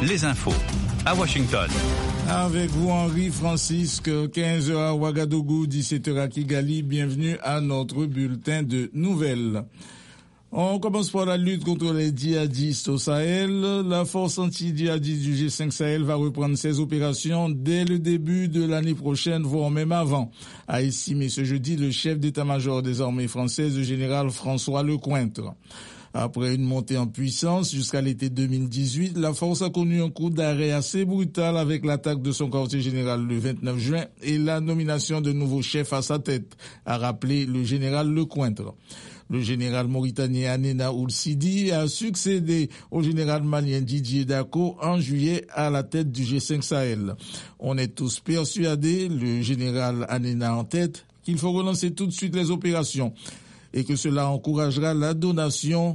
les infos à Washington. Avec vous, Henri Francisque, 15h à Ouagadougou, 17h à Kigali. Bienvenue à notre bulletin de nouvelles. On commence par la lutte contre les djihadistes au Sahel. La force anti-djihadiste du G5 Sahel va reprendre ses opérations dès le début de l'année prochaine, voire même avant, a estimé ce jeudi le chef d'état-major des armées françaises, le général François Lecointre. Après une montée en puissance jusqu'à l'été 2018, la force a connu un coup d'arrêt assez brutal avec l'attaque de son quartier général le 29 juin et la nomination de nouveaux chefs à sa tête, a rappelé le général Lecointre. Le général mauritanien Anena Ould-Sidi a succédé au général malien Didier Dako en juillet à la tête du G5 Sahel. On est tous persuadés, le général Anena en tête, qu'il faut relancer tout de suite les opérations et que cela encouragera la donation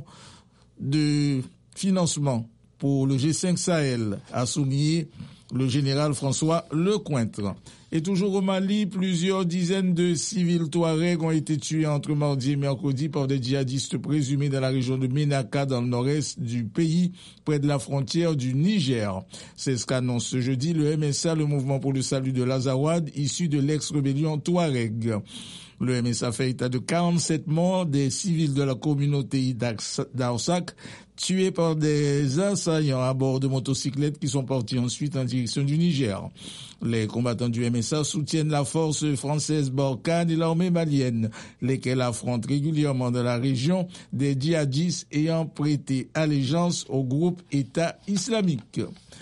de financement pour le G5 Sahel, a souligné le général François Lecointre. Et toujours au Mali, plusieurs dizaines de civils touaregs ont été tués entre mardi et mercredi par des djihadistes présumés dans la région de Ménaka, dans le nord-est du pays, près de la frontière du Niger. C'est ce qu'annonce ce jeudi le MSA, le mouvement pour le salut de l'Azawad, issu de l'ex-rébellion touareg. Le MSA fait état de 47 morts des civils de la communauté d'Aosak, tués par des assaillants à bord de motocyclettes qui sont partis ensuite en direction du Niger. Les combattants du MSA soutiennent la force française Barkhane et l'armée malienne, lesquels affrontent régulièrement dans la région des djihadistes ayant prêté allégeance au groupe État islamique.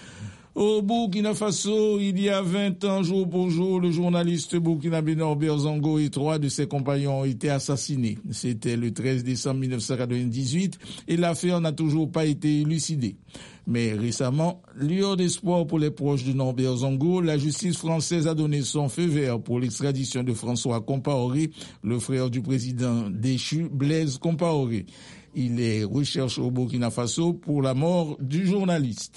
Au Burkina Faso, il y a 20 ans, jour pour jour, le journaliste burkinabé Norbert Zongo et 3 de ses compagnons ont été assassinés. C'était le 13 décembre 1998 et l'affaire n'a toujours pas été élucidée. Mais récemment, lueur d'espoir pour les proches de Norbert Zongo, la justice française a donné son feu vert pour l'extradition de François Compaoré, le frère du président déchu Blaise Compaoré. Il est recherché au Burkina Faso pour la mort du journaliste.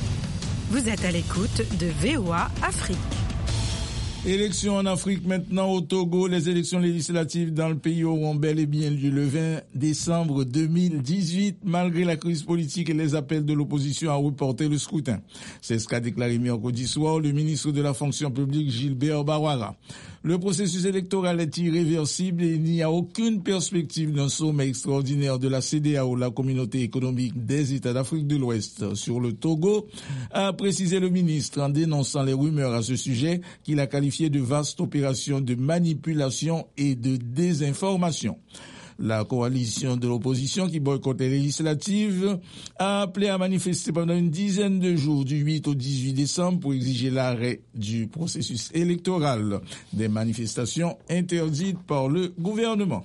Vous êtes à l'écoute de VOA Afrique. Élections en Afrique maintenant au Togo. Les élections législatives dans le pays auront bel et bien lieu le 20 décembre 2018, malgré la crise politique et les appels de l'opposition à reporter le scrutin. C'est ce qu'a déclaré mercredi soir le ministre de la fonction publique Gilbert Baouara. Le processus électoral est irréversible et il n'y a aucune perspective d'un sommet extraordinaire de la CEDEAO, la communauté économique des États d'Afrique de l'Ouest, sur le Togo, a précisé le ministre en dénonçant les rumeurs à ce sujet qu'il a qualifié de vaste opération de manipulation et de désinformation. La coalition de l'opposition qui boycotte les législatives a appelé à manifester pendant une dizaine de jours du 8 au 18 décembre pour exiger l'arrêt du processus électoral. Des manifestations interdites par le gouvernement.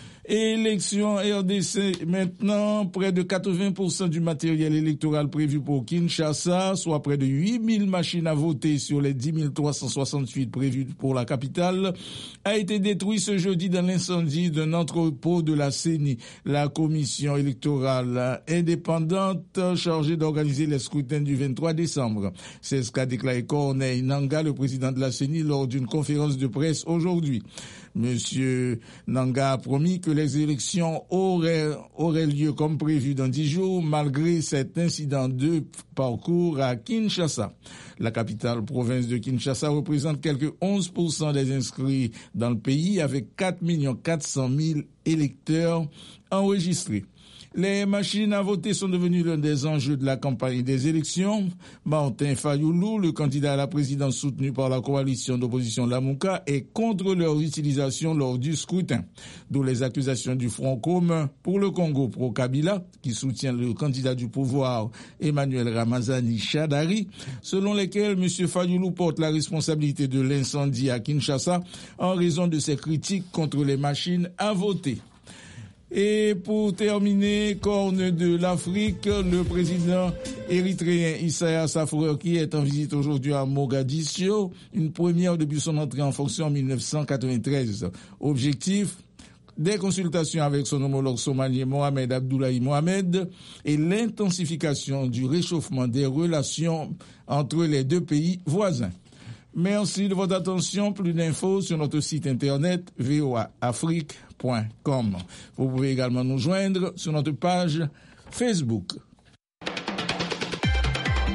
Élection RDC maintenant, près de 80% du matériel électoral prévu pour Kinshasa, soit près de 8000 machines à voter sur les 10 368 prévues pour la capitale, a été détruit ce jeudi dans l'incendie d'un entrepôt de la CENI, la commission électorale indépendante chargée d'organiser les scrutins du 23 décembre. C'est ce qu'a déclaré Corneille Nangaa, le président de la CENI, lors d'une conférence de presse aujourd'hui. Monsieur Nangaa a promis que les élections auraient lieu comme prévu dans 10 jours, malgré cet incident de parcours à Kinshasa. La capitale province de Kinshasa représente quelques 11% des inscrits dans le pays, avec 4 400 000 électeurs enregistrés. Les machines à voter sont devenues l'un des enjeux de la campagne des élections. Martin Fayoulou, le candidat à la présidence soutenu par la coalition d'opposition Lamouka, est contre leur utilisation lors du scrutin. D'où les accusations du Front commun pour le Congo pro-Kabila, qui soutient le candidat du pouvoir Emmanuel Ramazani Shadari, selon lesquelles M. Fayoulou porte la responsabilité de l'incendie à Kinshasa en raison de ses critiques contre les machines à voter. Et pour terminer, corne de l'Afrique, le président érythréen Isaias Afwerki est en visite aujourd'hui à Mogadiscio, une première depuis son entrée en fonction en 1993. Objectif, des consultations avec son homologue somalien Mohamed Abdoulaye Mohamed et l'intensification du réchauffement des relations entre les deux pays voisins. Merci de votre attention. Plus d'infos sur notre site internet voaafrique.com. Vous pouvez également nous joindre sur notre page Facebook.